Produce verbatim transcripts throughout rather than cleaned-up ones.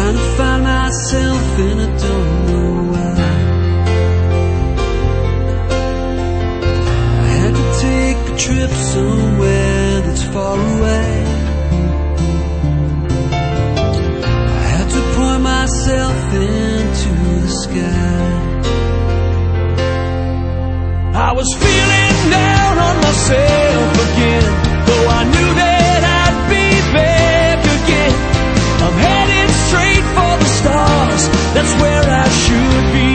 trying to find myself and I don't know why. I had to take a trip somewhere that's far away. I had to point myself into the sky. I was feeling down on myself again, though I knew that I'd be back again. I'm headed straight for the stars, that's where I should be.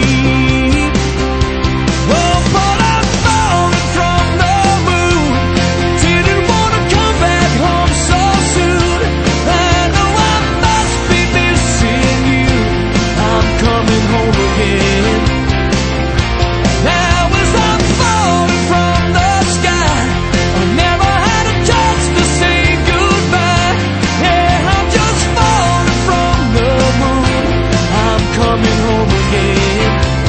Oh, but I'm falling from the moon, didn't want to come back home so soon. I know I must be missing you, I'm coming home again. Now as I'm falling from the sky, I never had a chance to say goodbye. Yeah, I'm just falling from the moon, I'm coming home again.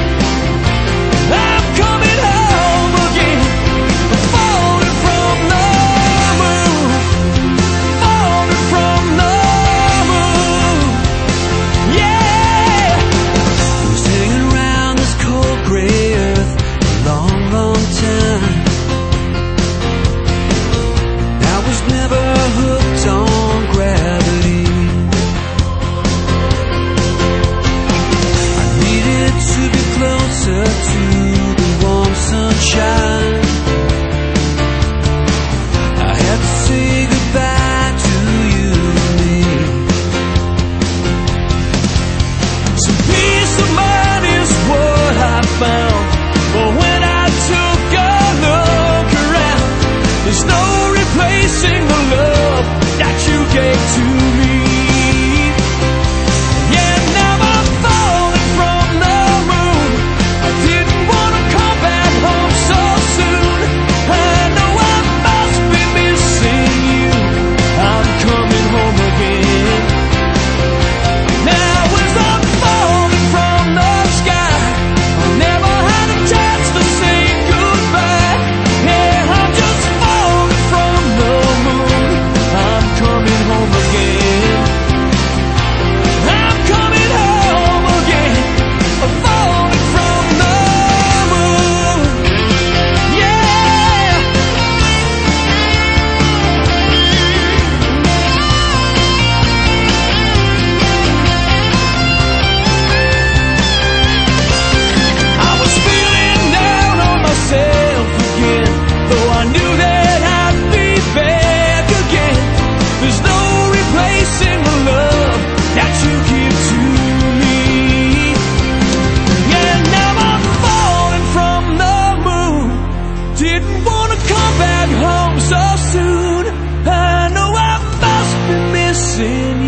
I'm coming home again. I'm falling from the moon, falling from the moon. Yeah, I was hanging around this cold gray earth a long, long time. I was never hooked on gravity. I needed to be closer to the warm sunshine. I had to say goodbye to you and me. Some peace of mind is what I found, but when I took a look around, there's no replacing the love that you gave to me. Yeah, now I'm falling from the moon, I didn't want to come back home so soon. I know I must be missing you, I'm coming home again. Now as I'm falling from the sky, I never had a chance to say goodbye. Yeah, I'm just falling from the moon, I'm coming home again. I'm coming home again. I'm falling from the moon. Yeah. I was feeling down on myself again, though I knew that I'd be back again. There's no replacing the love that you give to me. Yeah, now I'm falling from the moon, didn't want to come back home so soon. I know I must be missing